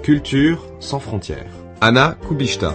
Culture sans frontières. Anna Kubishta.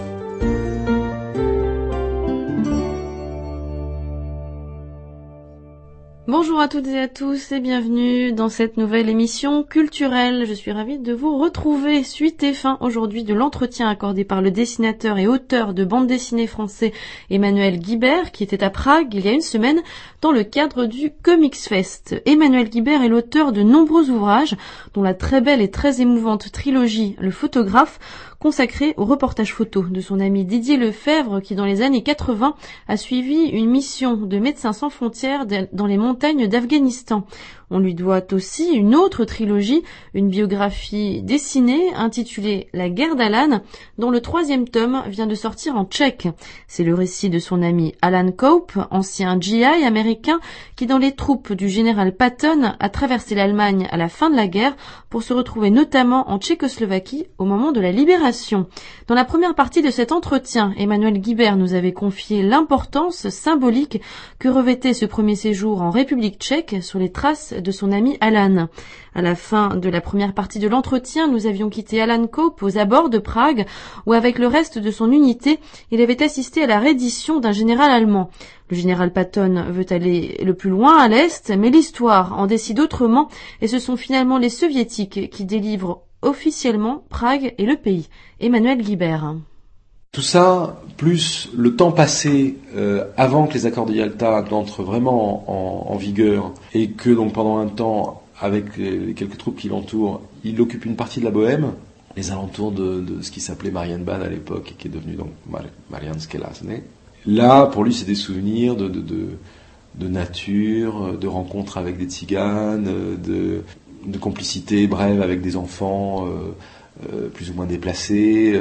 Bonjour à toutes et à tous et bienvenue dans cette nouvelle émission culturelle. Je suis ravie de vous retrouver suite et fin aujourd'hui de l'entretien accordé par le dessinateur et auteur de bande dessinée français Emmanuel Guibert qui était à Prague il y a une semaine dans le cadre du Comics Fest. Emmanuel Guibert est l'auteur de nombreux ouvrages dont la très belle et très émouvante trilogie Le Photographe consacré au reportage photo de son ami Didier Lefebvre qui dans les années 80 a suivi une mission de Médecins sans frontières dans les montagnes d'Afghanistan. On lui doit aussi une autre trilogie, une biographie dessinée intitulée La guerre d'Alan, dont le 3e tome vient de sortir en tchèque. C'est le récit de son ami Alan Cope, ancien GI américain, qui dans les troupes du général Patton a traversé l'Allemagne à la fin de la guerre pour se retrouver notamment en Tchécoslovaquie au moment de la libération. Dans la première partie de cet entretien, Emmanuel Guibert nous avait confié l'importance symbolique que revêtait ce premier séjour en République tchèque sur les traces de son ami Alan. À la fin de la première partie de l'entretien, nous avions quitté Alan Cope aux abords de Prague, où avec le reste de son unité, il avait assisté à la reddition d'un général allemand. Le général Patton veut aller le plus loin à l'est, mais l'histoire en décide autrement, et ce sont finalement les soviétiques qui délivrent officiellement Prague et le pays. Emmanuel Guibert. Tout ça, plus le temps passé avant que les accords de Yalta n'entrent vraiment en vigueur et que donc pendant un temps, avec les quelques troupes qui l'entourent, il occupe une partie de la Bohème, les alentours de ce qui s'appelait Marienbad à l'époque et qui est devenu donc Mariánské Lázně. Là, pour lui, c'est des souvenirs de nature, de rencontres avec des tziganes, de complicité brève avec des enfants plus ou moins déplacés,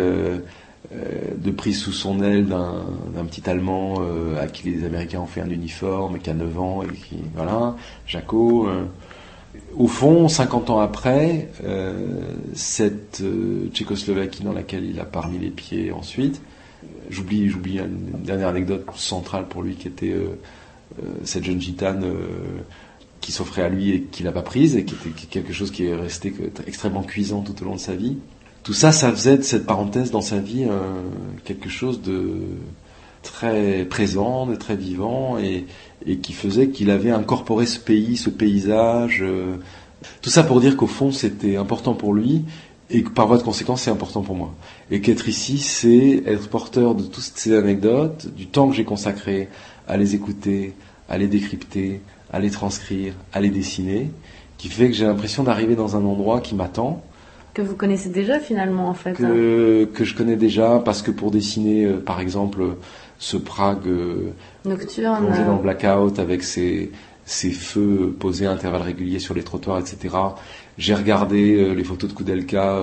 de prise sous son aile d'un petit Allemand à qui les Américains ont fait un uniforme et qui a 9 ans et qui, voilà, Jaco. Au fond, 50 ans après, cette Tchécoslovaquie dans laquelle il a pas remis les pieds ensuite, j'oublie une dernière anecdote centrale pour lui qui était cette jeune gitane qui s'offrait à lui et qu'il n'a pas prise et qui était quelque chose qui est resté extrêmement cuisant tout au long de sa vie. Tout ça, ça faisait de cette parenthèse dans sa vie quelque chose de très présent, de très vivant et qui faisait qu'il avait incorporé ce pays, ce paysage. Tout ça pour dire qu'au fond, c'était important pour lui et que par voie de conséquence, c'est important pour moi. Et qu'être ici, c'est être porteur de toutes ces anecdotes, du temps que j'ai consacré à les écouter, à les décrypter, à les transcrire, à les dessiner, qui fait que j'ai l'impression d'arriver dans un endroit qui m'attend. Que vous connaissez déjà finalement en fait. Que je connais déjà parce que pour dessiner par exemple ce Prague nocturne, plongé dans le blackout avec ses feux posés à intervalles réguliers sur les trottoirs, etc. J'ai regardé les photos de Koudelka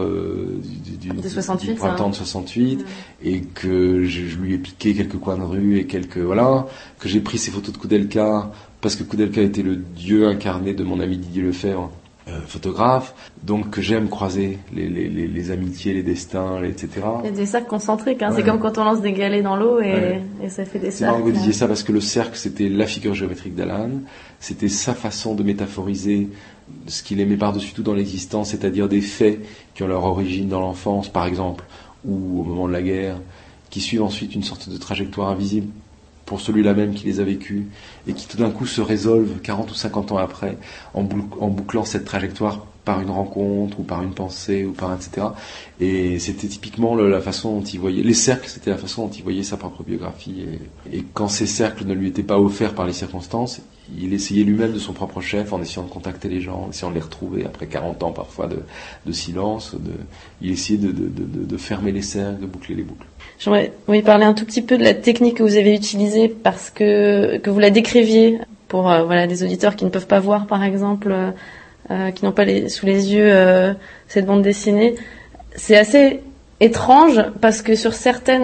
du printemps de 68 et que je lui ai piqué quelques coins de rue et que j'ai pris ces photos de Koudelka parce que Koudelka était le dieu incarné de mon ami Didier Lefebvre, photographe, donc que j'aime croiser les amitiés, les destins, etc. Il y a des cercles concentriques, hein. Ouais. C'est comme quand on lance des galets dans l'eau et ça fait des cercles. C'est marrant que vous disiez ça parce que le cercle, c'était la figure géométrique d'Alan, c'était sa façon de métaphoriser ce qu'il aimait par-dessus tout dans l'existence, c'est-à-dire des faits qui ont leur origine dans l'enfance, par exemple, ou au moment de la guerre, qui suivent ensuite une sorte de trajectoire invisible pour celui-là même qui les a vécus, et qui tout d'un coup se résolvent 40 ou 50 ans après, en bouclant cette trajectoire par une rencontre, ou par une pensée, ou par etc. Et c'était typiquement la façon dont il voyait, les cercles, c'était la façon dont il voyait sa propre biographie, et quand ces cercles ne lui étaient pas offerts par les circonstances, il essayait lui-même de son propre chef, en essayant de contacter les gens, en essayant de les retrouver après 40 ans parfois de silence, il essayait de fermer les cercles, de boucler les boucles. J'aimerais parler un tout petit peu de la technique que vous avez utilisée parce que vous la décriviez pour des auditeurs qui ne peuvent pas voir par exemple, qui n'ont pas sous les yeux cette bande dessinée. C'est assez étrange parce que sur certaines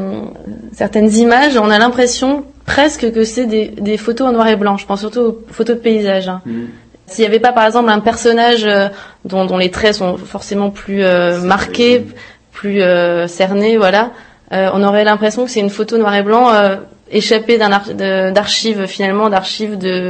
images, on a l'impression presque que c'est des photos en noir et blanc. Je pense surtout aux photos de paysage. Hein. S'il n'y avait pas par exemple un personnage dont les traits sont forcément plus marqués, plus cernés, voilà. On aurait l'impression que c'est une photo noir et blanc échappée d'archives finalement,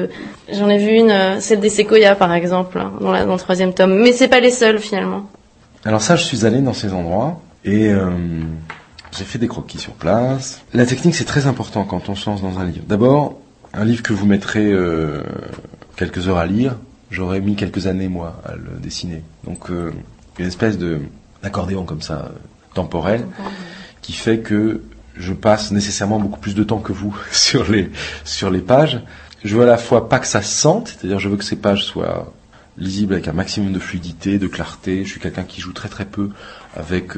j'en ai vu une, celle des séquoias par exemple, dans le 3e tome, mais c'est pas les seuls finalement. Alors ça, je suis allé dans ces endroits et j'ai fait des croquis sur place. La technique, c'est très important quand on se lance dans un livre. D'abord, un livre que vous mettrez quelques heures à lire, j'aurais mis quelques années, moi, à le dessiner. Donc, une espèce d'accordéon comme ça, temporel, qui fait que je passe nécessairement beaucoup plus de temps que vous sur les pages. Je veux à la fois pas que ça se sente, c'est-à-dire je veux que ces pages soient lisibles avec un maximum de fluidité, de clarté. Je suis quelqu'un qui joue très très peu avec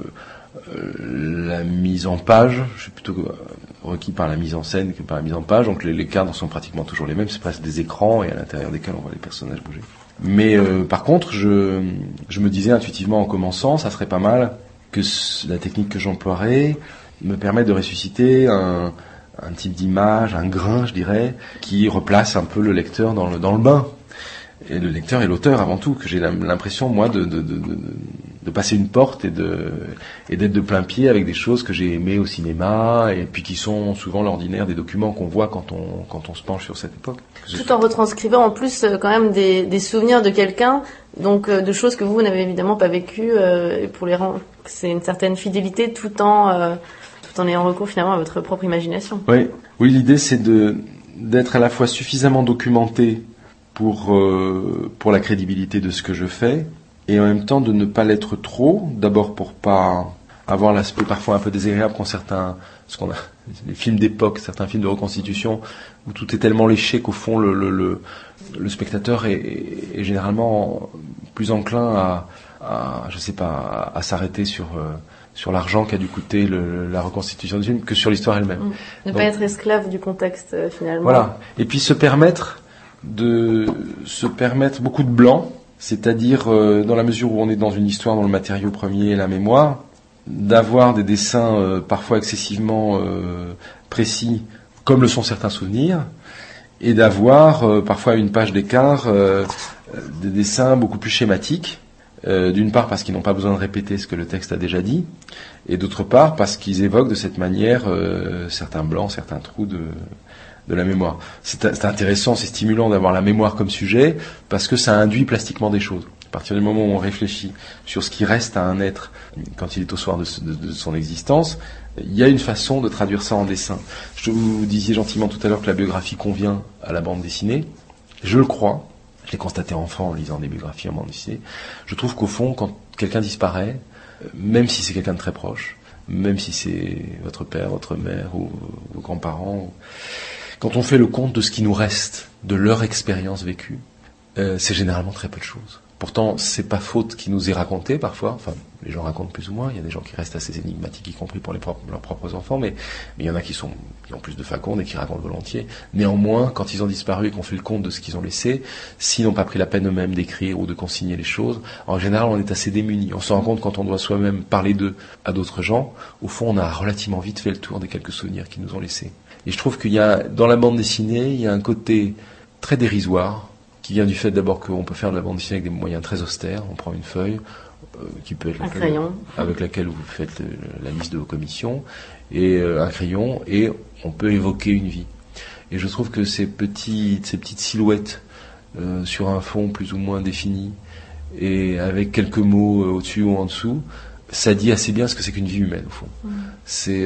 la mise en page. Je suis plutôt requis par la mise en scène que par la mise en page. Donc les cadres sont pratiquement toujours les mêmes. C'est presque des écrans et à l'intérieur desquels on voit les personnages bouger. Mais par contre, je me disais intuitivement en commençant, ça serait pas mal que la technique que j'emploierais me permette de ressusciter un type d'image, un grain, je dirais, qui replace un peu le lecteur dans le bain. Et le lecteur et l'auteur avant tout, que j'ai l'impression, moi, de passer une porte et d'être de plein pied avec des choses que j'ai aimées au cinéma, et puis qui sont souvent l'ordinaire des documents qu'on voit quand on se penche sur cette époque. Tout en retranscrivant en plus quand même des souvenirs de quelqu'un, donc de choses que vous n'avez évidemment pas vécues, pour les rendre, c'est une certaine fidélité tout en ayant recours finalement à votre propre imagination. Oui, l'idée c'est d'être à la fois suffisamment documenté pour la crédibilité de ce que je fais, et en même temps de ne pas l'être trop, d'abord pour pas avoir l'aspect parfois un peu désagréable qu'ont les films d'époque, certains films de reconstitution, où tout est tellement léché qu'au fond le spectateur est généralement plus enclin à s'arrêter sur l'argent qu'a dû coûter la reconstitution du film que sur l'histoire elle-même. Ne pas être esclave du contexte finalement. Voilà. Et puis se permettre beaucoup de blanc, c'est-à-dire dans la mesure où on est dans une histoire dont le matériau premier est la mémoire, d'avoir des dessins parfois excessivement précis, comme le sont certains souvenirs, et d'avoir parfois à une page d'écart des dessins beaucoup plus schématiques, d'une part parce qu'ils n'ont pas besoin de répéter ce que le texte a déjà dit, et d'autre part parce qu'ils évoquent de cette manière certains blancs, certains trous de la mémoire. C'est intéressant, c'est stimulant d'avoir la mémoire comme sujet, parce que ça induit plastiquement des choses. À partir du moment où on réfléchit sur ce qui reste à un être quand il est au soir de son existence, il y a une façon de traduire ça en dessin. Vous disiez gentiment tout à l'heure que la biographie convient à la bande dessinée. Je le crois. Je l'ai constaté enfant en lisant des biographies en bande dessinée. Je trouve qu'au fond, quand quelqu'un disparaît, même si c'est quelqu'un de très proche, même si c'est votre père, votre mère ou vos grands-parents, quand on fait le compte de ce qui nous reste, de leur expérience vécue, c'est généralement très peu de choses. Pourtant, c'est pas faute qui nous est raconté parfois. Enfin, les gens racontent plus ou moins. Il y a des gens qui restent assez énigmatiques, y compris pour leurs propres enfants. Mais il y en a qui ont plus de faconde et qui racontent volontiers. Néanmoins, quand ils ont disparu et qu'on fait le compte de ce qu'ils ont laissé, s'ils n'ont pas pris la peine eux-mêmes d'écrire ou de consigner les choses, en général, on est assez démunis. On se rend compte quand on doit soi-même parler d'eux à d'autres gens. Au fond, on a relativement vite fait le tour des quelques souvenirs qu'ils nous ont laissés. Et je trouve qu'il y a, dans la bande dessinée, il y a un côté très dérisoire, qui vient du fait d'abord qu'on peut faire de la bande dessinée avec des moyens très austères. On prend une feuille, qui peut être un crayon, avec laquelle vous faites la liste de vos commissions, et un crayon, et on peut évoquer une vie. Et je trouve que ces petites silhouettes sur un fond plus ou moins défini, et avec quelques mots au-dessus ou en dessous, ça dit assez bien ce que c'est qu'une vie humaine, au fond. C'est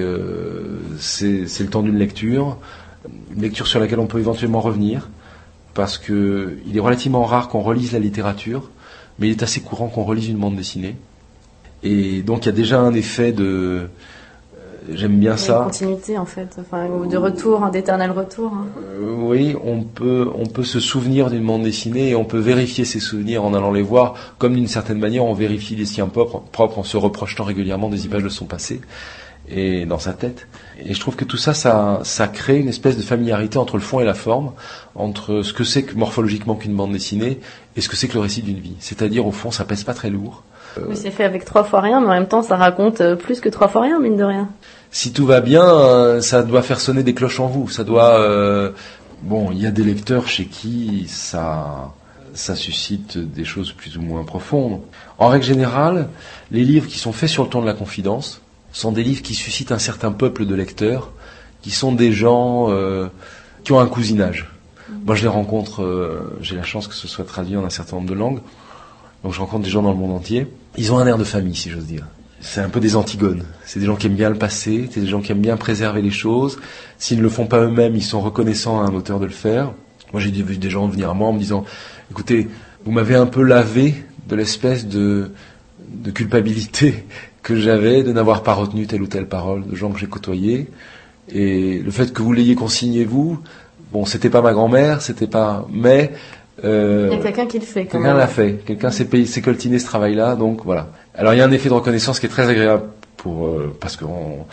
le temps d'une lecture, une lecture sur laquelle on peut éventuellement revenir, parce que il est relativement rare qu'on relise la littérature, mais il est assez courant qu'on relise une bande dessinée. Et donc il y a déjà un effet de... j'aime bien ça. Une continuité en fait, ou de retour, d'éternel retour. Oui, on peut se souvenir d'une bande dessinée et on peut vérifier ses souvenirs en allant les voir, comme d'une certaine manière on vérifie les siens propres en se reprochant régulièrement des images de son passé et dans sa tête. Et je trouve que tout ça crée une espèce de familiarité entre le fond et la forme, entre ce que c'est que morphologiquement qu'une bande dessinée et ce que c'est que le récit d'une vie. C'est-à-dire, au fond, ça pèse pas très lourd. Oui, c'est fait avec 3 fois rien, mais en même temps, ça raconte plus que 3 fois rien, mine de rien. Si tout va bien, ça doit faire sonner des cloches en vous. Ça doit... Bon, il y a des lecteurs chez qui ça suscite des choses plus ou moins profondes. En règle générale, les livres qui sont faits sur le ton de la confidence sont des livres qui suscitent un certain peuple de lecteurs, qui sont des gens qui ont un cousinage. Moi, je les rencontre, j'ai la chance que ce soit traduit en un certain nombre de langues. Donc je rencontre des gens dans le monde entier. Ils ont un air de famille, si j'ose dire. C'est un peu des Antigones. C'est des gens qui aiment bien le passé, c'est des gens qui aiment bien préserver les choses. S'ils ne le font pas eux-mêmes, ils sont reconnaissants à un auteur de le faire. Moi, j'ai vu des gens venir à moi en me disant « Écoutez, vous m'avez un peu lavé de l'espèce de culpabilité que j'avais de n'avoir pas retenu telle ou telle parole de gens que j'ai côtoyés. Et le fait que vous l'ayez consigné, vous, bon, c'était pas ma grand-mère, c'était pas... Mais... il y a quelqu'un qui le fait. Quelqu'un l'a fait. Quelqu'un s'est coltiné ce travail-là, donc voilà. Alors il y a un effet de reconnaissance qui est très agréable parce qu'on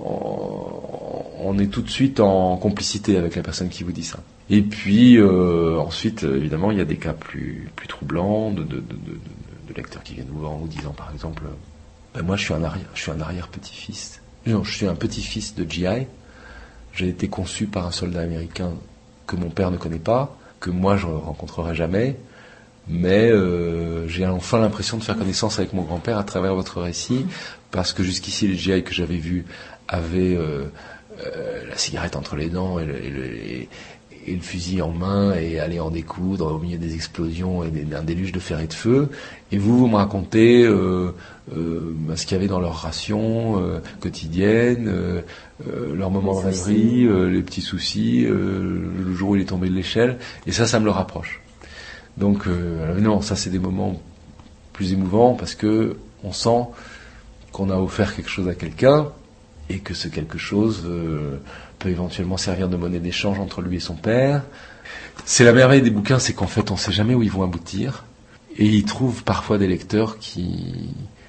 est tout de suite en complicité avec la personne qui vous dit ça. Et puis ensuite, évidemment, il y a des cas plus troublants de lecteurs qui viennent nous voir en nous disant, par exemple, moi je suis un arrière-petit-fils. Non, je suis un petit-fils de GI. J'ai été conçu par un soldat américain que mon père ne connaît pas, que moi je rencontrerai jamais. Mais j'ai enfin l'impression de faire connaissance avec mon grand-père à travers votre récit, parce que jusqu'ici les GI que j'avais vus avaient la cigarette entre les dents et le fusil en main et allaient en découdre au milieu des explosions et d'un déluge de fer et de feu. Et vous me racontez ce qu'il y avait dans leur ration quotidienne, leurs moments de rêverie, les petits soucis, le jour où il est tombé de l'échelle. Et ça me le rapproche. Donc non, ça c'est des moments plus émouvants parce que on sent qu'on a offert quelque chose à quelqu'un et que ce quelque chose peut éventuellement servir de monnaie d'échange entre lui et son père. C'est la merveille des bouquins, c'est qu'en fait on ne sait jamais où ils vont aboutir et ils trouvent parfois des lecteurs qui,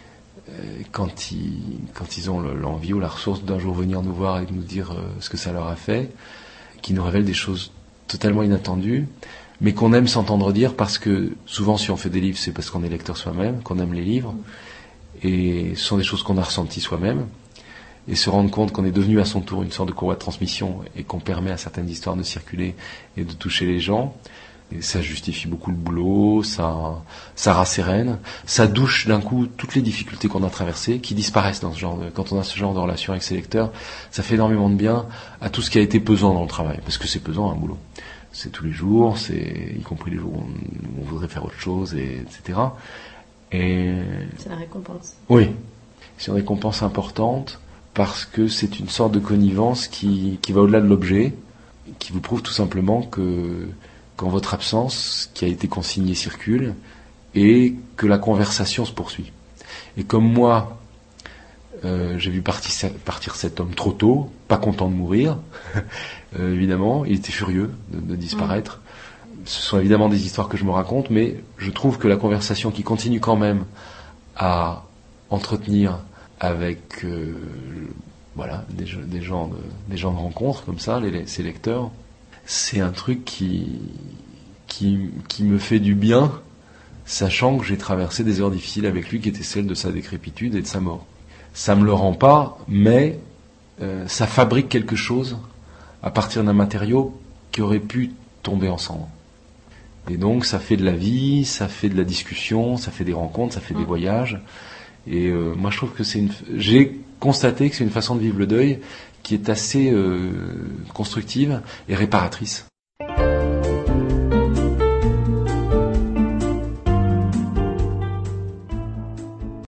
quand ils ont l'envie ou la ressource d'un jour venir nous voir et de nous dire ce que ça leur a fait, qui nous révèlent des choses totalement inattendues, mais qu'on aime s'entendre dire parce que souvent si on fait des livres c'est parce qu'on est lecteur soi-même, qu'on aime les livres et ce sont des choses qu'on a ressenties soi-même et se rendre compte qu'on est devenu à son tour une sorte de courroie de transmission et qu'on permet à certaines histoires de circuler et de toucher les gens, et ça justifie beaucoup le boulot, ça rassérène, ça douche d'un coup toutes les difficultés qu'on a traversées qui disparaissent dans ce genre quand on a ce genre de relation avec ses lecteurs. Ça fait énormément de bien à tout ce qui a été pesant dans le travail, parce que c'est pesant un boulot. C'est tous les jours, c'est y compris les jours où on voudrait faire autre chose, etc. Et c'est la récompense. Oui, c'est une récompense importante parce que c'est une sorte de connivence qui va au-delà de l'objet, qui vous prouve tout simplement que qu'en votre absence, ce qui a été consigné circule et que la conversation se poursuit. Et comme moi, j'ai vu partir cet homme trop tôt, pas content de mourir, évidemment, il était furieux de disparaître. Ce sont évidemment des histoires que je me raconte, mais je trouve que la conversation qui continue quand même à entretenir avec des gens de rencontre comme ça, ces lecteurs, c'est un truc qui me fait du bien, sachant que j'ai traversé des heures difficiles avec lui qui étaient celles de sa décrépitude et de sa mort. Ça me le rend pas, mais ça fabrique quelque chose à partir d'un matériau qui aurait pu tomber en cendres. Et donc ça fait de la vie, ça fait de la discussion, ça fait des rencontres, ça fait des voyages. Et moi je trouve que j'ai constaté que c'est une façon de vivre le deuil qui est assez constructive et réparatrice.